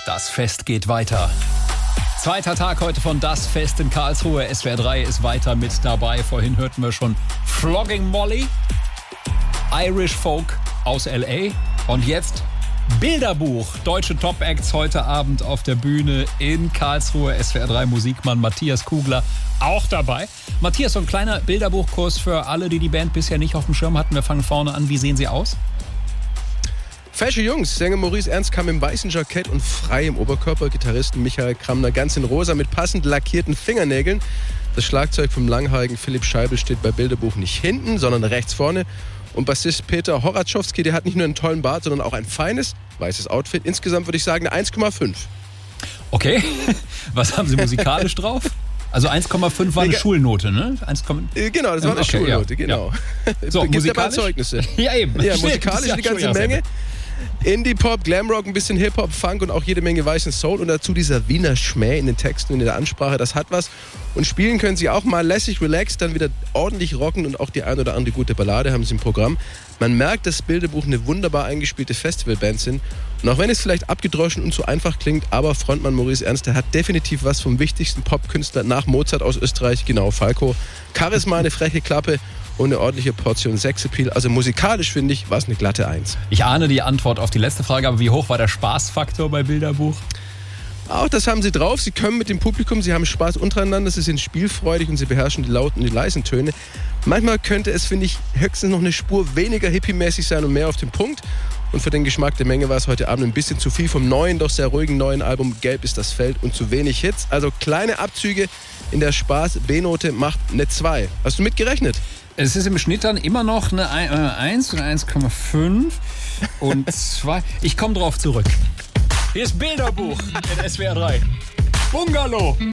Das Fest geht weiter. Zweiter Tag heute von Das Fest in Karlsruhe. SWR 3 ist weiter mit dabei. Vorhin hörten wir schon Flogging Molly, Irish Folk aus L.A. Und jetzt Bilderbuch. Deutsche Top-Acts heute Abend auf der Bühne in Karlsruhe. SWR 3 Musikmann Matthias Kugler auch dabei. Matthias, so ein kleiner Bilderbuchkurs für alle, die die Band bisher nicht auf dem Schirm hatten. Wir fangen vorne an. Wie sehen sie aus? Fesche Jungs, Sänger Maurice Ernst kam im weißen Jackett und frei im Oberkörper. Gitarristen Michael Kramner ganz in rosa mit passend lackierten Fingernägeln. Das Schlagzeug vom langhaarigen Philipp Scheibel steht bei Bilderbuch nicht hinten, sondern rechts vorne. Und Bassist Peter Horatschowski, der hat nicht nur einen tollen Bart, sondern auch ein feines, weißes Outfit. Insgesamt würde ich sagen eine 1,5. Okay, was haben Sie musikalisch drauf? Also 1,5 war eine Schulnote, ne? Genau, das war eine Schulnote, genau. Ja. So, musikalisch? Ja, Zeugnisse. Ja, eben. Ja, musikalisch eine ganze Menge. Indie-Pop, Glamrock, ein bisschen Hip-Hop, Funk und auch jede Menge weißen Soul. Und dazu dieser Wiener Schmäh in den Texten und in der Ansprache, das hat was. Und spielen können sie auch mal lässig, relaxed, dann wieder ordentlich rocken und auch die ein oder andere gute Ballade haben sie im Programm. Man merkt, dass Bilderbuch eine wunderbar eingespielte Festivalband sind. Und auch wenn es vielleicht abgedroschen und zu einfach klingt, aber Frontmann Maurice Ernst, der hat definitiv was vom wichtigsten Popkünstler nach Mozart aus Österreich, genau, Falco. Charisma, eine freche Klappe und eine ordentliche Portion Sexappeal. Also musikalisch, finde ich, war es eine glatte 1. Ich ahne die Antwort auf die letzte Frage, aber wie hoch war der Spaßfaktor bei Bilderbuch? Auch das haben sie drauf. Sie können mit dem Publikum, sie haben Spaß untereinander, sie sind spielfreudig und sie beherrschen die lauten und die leisen Töne. Manchmal könnte es, finde ich, höchstens noch eine Spur weniger hippie-mäßig sein und mehr auf den Punkt. Und für den Geschmack der Menge war es heute Abend ein bisschen zu viel vom neuen, doch sehr ruhigen neuen Album Gelb ist das Feld und zu wenig Hits. Also kleine Abzüge in der Spaß-B-Note macht eine 2. Hast du mitgerechnet? Es ist im Schnitt dann immer noch eine 1 oder 1,5 und 2. Ich komme drauf zurück. Hier ist Bilderbuch in SWR 3. Bungalow.